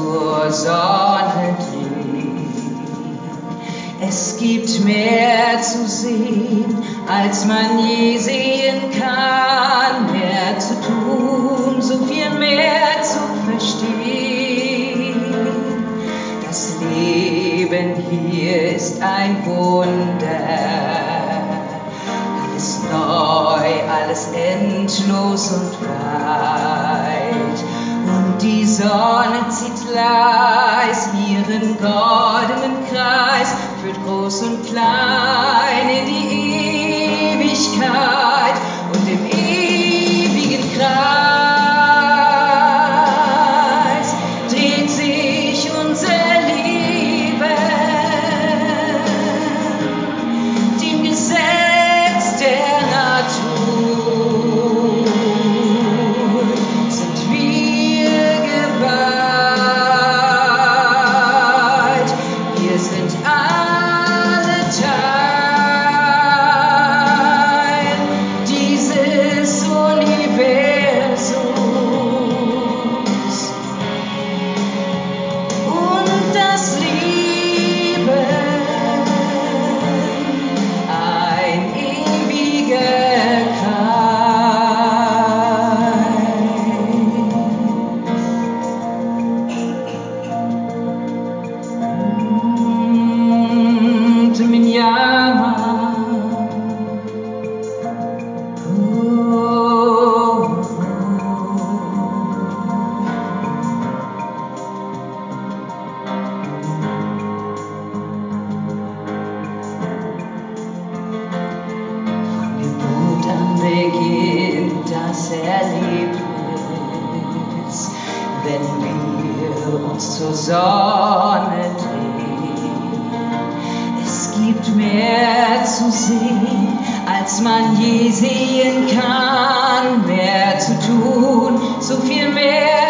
zur Sonne dringt. Es gibt mehr zu sehen, als man je sehen kann, mehr zu tun, so viel mehr zu verstehen. Das Leben hier ist ein Wunder, alles neu, alles endlos und weit. Und die Sonne zieht leis ihren goldenen Kreis, führt groß und klein in die Ewigkeit. Und im ewigen Kreis dreht sich unser Leben, dem Gesetz der Natur sind wir geweiht. Wir sind alle Teil dieses Universums. Und das Leben, ein ewiger Kreis. Minyama. Von Geburt an beginnt das Erlebnis, wenn wir uns zur Sonne drehen. Es gibt mehr zu sehen, als man je sehen kann, mehr zu tun, so viel mehr